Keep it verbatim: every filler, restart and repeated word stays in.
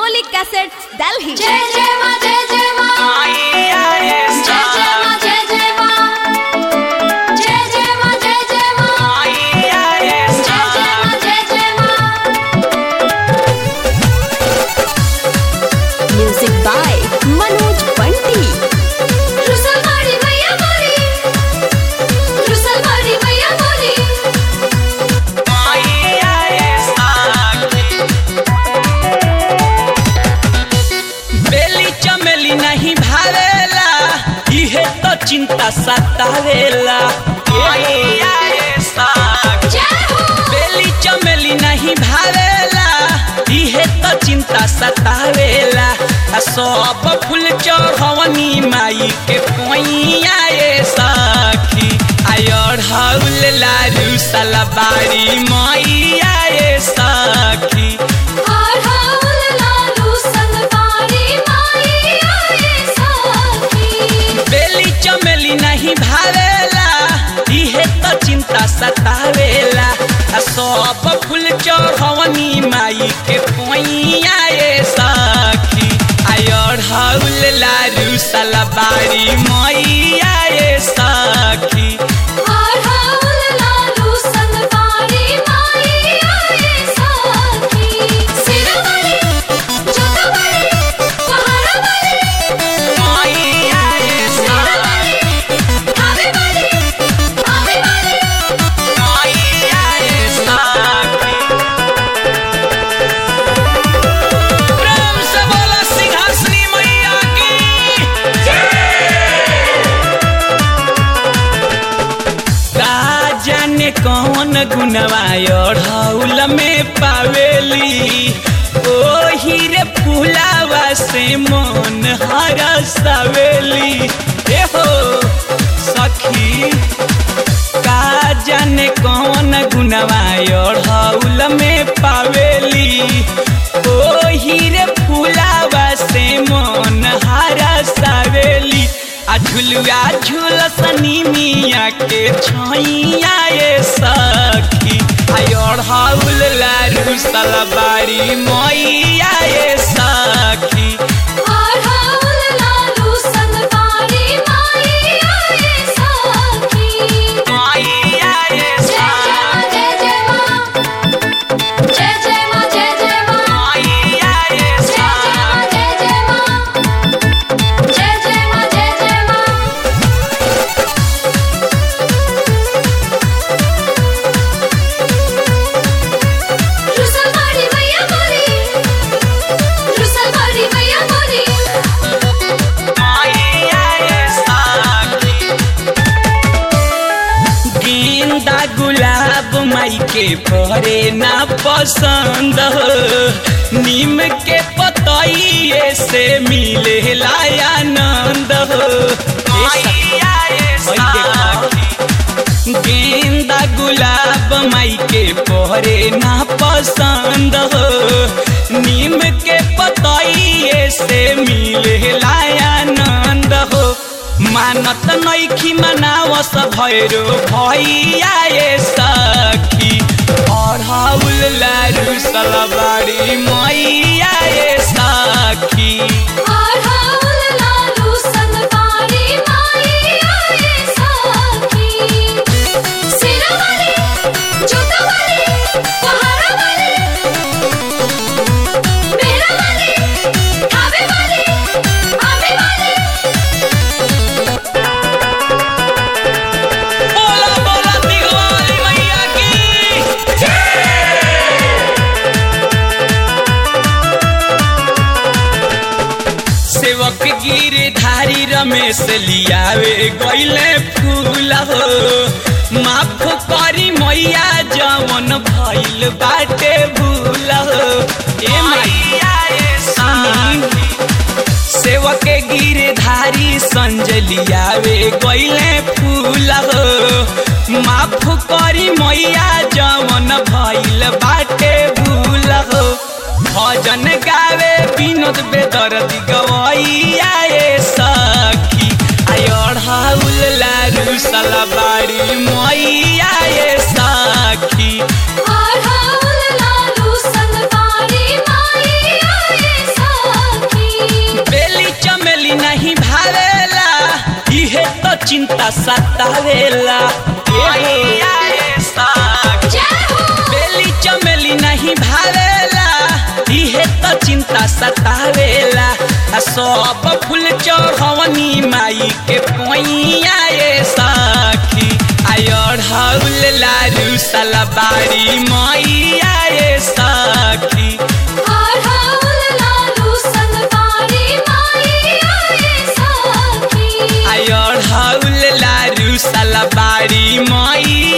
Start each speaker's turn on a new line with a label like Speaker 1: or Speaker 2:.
Speaker 1: Rangoli Cassettes, Delhi.
Speaker 2: Jai Jai Ma, Jai Jai Ma. Jai Jai Ma, Jai Jai Ma. Jai Jai Ma, Jai Jai Ma. Jai Jai Ma, Jai Jai Ma.
Speaker 1: Music by Manoj Bunty.
Speaker 2: Rusal Mari Maiya Mori. Rusal Mari Maiya Mori.
Speaker 3: बेली चमेली नहीं भावेला इहे तो चिंता सतावेला।
Speaker 2: जय हो।
Speaker 3: बेली चमेली नहीं भावेला इहे तो चिंता सतावेला। आ सब फूल चढ़वनी माई के कोइया ये सखी आयर हौल लारू सलबारी मैया ये सखी।
Speaker 2: और हाउल लालू सलवारी माईया ये सखी।
Speaker 3: बेली चमेली नहीं भावेला इहे तो चिंता सतावेला। आ सब फूल चढ़वनी माई के कोइया ये सखी आयर हौल लारू सलबारी मैया ये सखी।
Speaker 2: और हाउल लालू सलवारी माईया ये सखी। सिरा वाली, जोता वाली, पहाड़ा वाली,
Speaker 3: मैया ये
Speaker 2: सिरा वाली, आवे वाली, आवे वाली।
Speaker 3: मैया ये सखी। प्रेम से बोला सिंहासनी मैया की का जाने कौन गुनवा ढौल में पावेली ओही रे फूलावा से मन हरसावेली। ए हो सखी का जाने कौन गुनवा ढौल में पावेली ओही रे फूलावा से मन हरसावेली। आ झुलुआ झुलसनी मिया के छैया ये सखी आयर हौल लारू सलबारी मैया ये सखी।
Speaker 2: और हाउल लालू सलवारी माईया ये सखी।
Speaker 3: मैया ये
Speaker 2: जय जय मां, जय जय मां। जय जय जय मां।
Speaker 3: मैया ये
Speaker 2: जय जय मां, जय जय मां। जय जय मां, जय जय मां। रुसल मारी मैया मोरी। रुसल मारी मैया मोरी।
Speaker 3: मैया ये सखी। गेंदा गुलाब माई के परे ना पसंद हो नीम के पतइये से मिले आनंद हो। मैया ये सखी। गेंदा गुलाब माई के परे ना पसंद हो नीम के पतइये से मिले आनंद हो। मानत नैखी मनावस भैरो भैया ये सखी और हाउल लारू सलबारी मैया ये सखी।
Speaker 2: और हाउल लालू सलवारी माईया ये सखी। सिरा वाली, जोता वाली, पहाड़ा वाली, मेरा वाली, आवे वाली, आवे वाली।
Speaker 3: बोला बोला दिगवाली मैया की सेवक गिरधारी रमेश लियावे गईले फूल हो माफ करी मैया जवन भइल बाटे भूल हो। ए मैया ये सखी। सेवक गिरधारी संजय लियावे गईले फूल हो माफ करी मैया जवन भइल बाटे भूल हो। भजन गावे विनोद बेदर्दी गवैया ये सखी आयर हौल लारू सलबारी मैया ये सखी।
Speaker 2: और हाउल लालू सलवारी माईया ये सखी।
Speaker 3: सतावेला मैया रे सखी
Speaker 2: जय हो
Speaker 3: बेली चमेली नहीं भावेला इहे तो चिंता सतावेला आ सब फूल चढ़वनी माई के पैया ये सखी आयर हौल लारू सलबारी मैया ये सखी
Speaker 2: अढ़ौल लालू सलवारी मैया रे सखी
Speaker 3: आयर हौल लारू सलबारी मैया